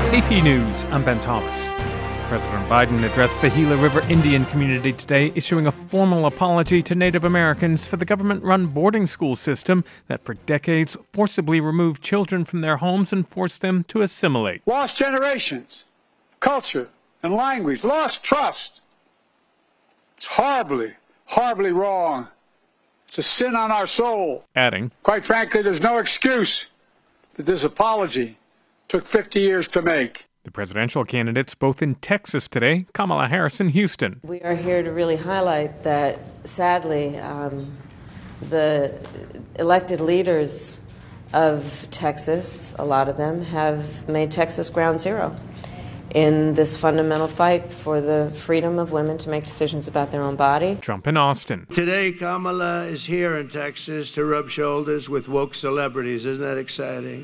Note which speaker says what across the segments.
Speaker 1: AP News, I'm Ben Thomas. President Biden addressed the Gila River Indian community today, issuing a formal apology to Native Americans for the government-run boarding school system that for decades forcibly removed children from their homes and forced them to assimilate.
Speaker 2: Lost generations, culture, and language, lost trust. It's horribly, horribly wrong. It's a sin on our soul.
Speaker 1: Adding,
Speaker 2: quite frankly, there's no excuse that this apology took 50 years to make.
Speaker 1: The presidential candidates both in Texas today, Kamala Harris in Houston.
Speaker 3: We are here to really highlight that, sadly, the elected leaders of Texas, a lot of them, have made Texas ground zero in this fundamental fight for the freedom of women to make decisions about their own body.
Speaker 1: Trump in Austin.
Speaker 4: Today, Kamala is here in Texas to rub shoulders with woke celebrities. Isn't that exciting?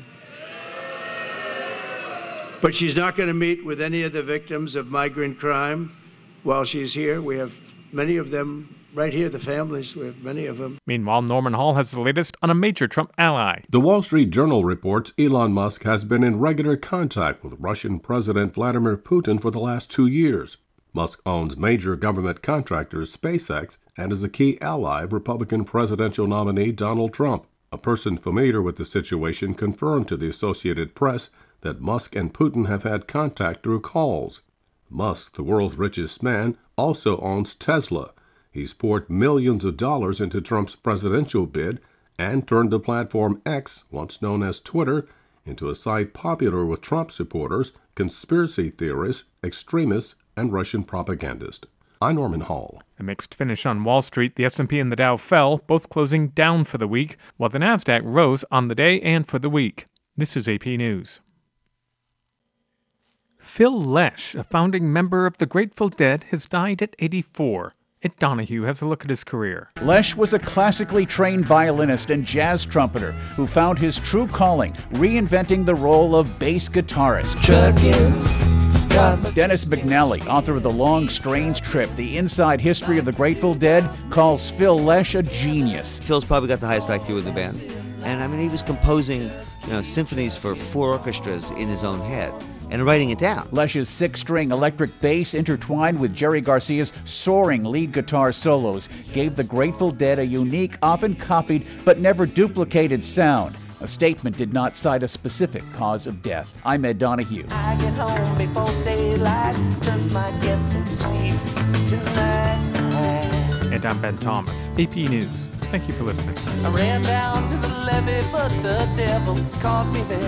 Speaker 4: But she's not going to meet with any of the victims of migrant crime while she's here. We have many of them right here, the families. We have many of them.
Speaker 1: Meanwhile, Norman Hall has the latest on a major Trump ally.
Speaker 5: The Wall Street Journal reports Elon Musk has been in regular contact with Russian President Vladimir Putin for the last 2 years. Musk owns major government contractor SpaceX and is a key ally of Republican presidential nominee Donald Trump. A person familiar with the situation confirmed to the Associated Press that Musk and Putin have had contact through calls. Musk, the world's richest man, also owns Tesla. He's poured millions of dollars into Trump's presidential bid and turned the platform X, once known as Twitter, into a site popular with Trump supporters, conspiracy theorists, extremists, and Russian propagandists. I'm Norman Hall.
Speaker 1: A mixed finish on Wall Street. The S&P and the Dow fell, both closing down for the week, while the Nasdaq rose on the day and for the week. This is AP News. Phil Lesh, a founding member of the Grateful Dead, has died at 84. Ed Donahue has a look at his career.
Speaker 6: Lesh was a classically trained violinist and jazz trumpeter who found his true calling, reinventing the role of bass guitarist. Dennis McNally, author of The Long Strange Trip, The Inside History of the Grateful Dead, calls Phil Lesh a genius.
Speaker 7: Phil's probably got the highest IQ with the band. And I mean, he was composing, symphonies for 4 orchestras in his own head and writing it down.
Speaker 6: Lesh's 6-string electric bass, intertwined with Jerry Garcia's soaring lead guitar solos, gave the Grateful Dead a unique, often copied but never duplicated sound. A statement did not cite a specific cause of death. I'm Ed Donahue.
Speaker 8: I get home before daylight, just might get some sleep tonight.
Speaker 1: And I'm Ben Thomas, AP News. Thank you for listening.
Speaker 8: I ran down to the levee, but the devil caught me there.